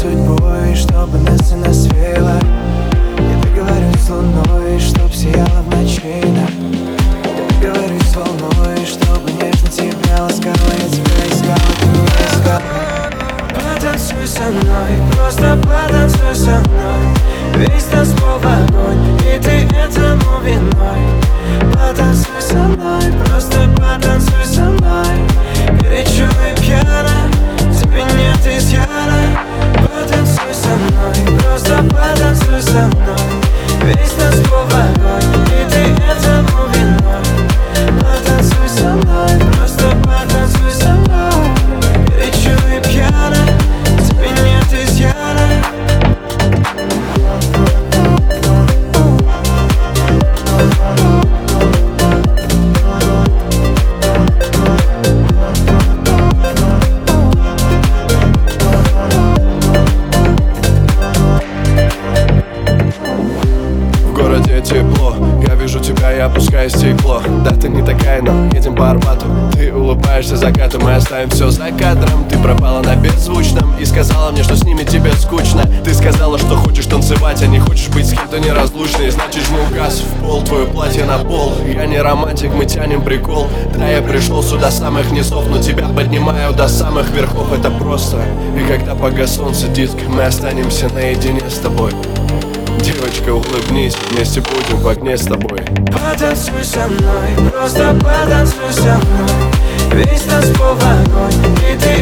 судьбой, чтобы нас и нас свело. Я договорюсь с луной, чтоб сияла в ночи, да. Я договорюсь с волной, чтобы нежно тебя ласкала. Я тебя искала, ты меня искала. Потанцуй со мной, просто потанцуй со мной. Весь танцпол в огонь, и ты этому виной. Потанцуй со мной, просто потанцуй со мной. Горячо и пьяно, тебе нет изъяна. Потанцуй со мной, просто потанцуй со мной. Весь танцпол в огонь, и ты этому виной. Потанцуй со мной, просто потанцуй со мной. Горячо и пьяно, тебе нет изъяна. В городе тепло, я вижу тебя и опускаю стекло. Да, ты не такая, но едем по Арбату. Ты улыбаешься закату, мы оставим все за кадром. Ты пропала на беззвучном и сказала мне, что с ними тебе скучно. Ты сказала, что хочешь танцевать, а не хочешь быть с кем-то неразлучной. Значит, жму газ в пол, твое платье на пол. Я не романтик, мы тянем прикол. Да, я пришел сюда с самых низов, но тебя поднимаю до самых верхов. Это просто. И когда погас солнце диск, мы останемся наедине с тобой. Девочка, улыбнись, вместе будем в огне с тобой. Потанцуй со мной, просто потанцуй со мной. Весь танцпол в огонь, и ты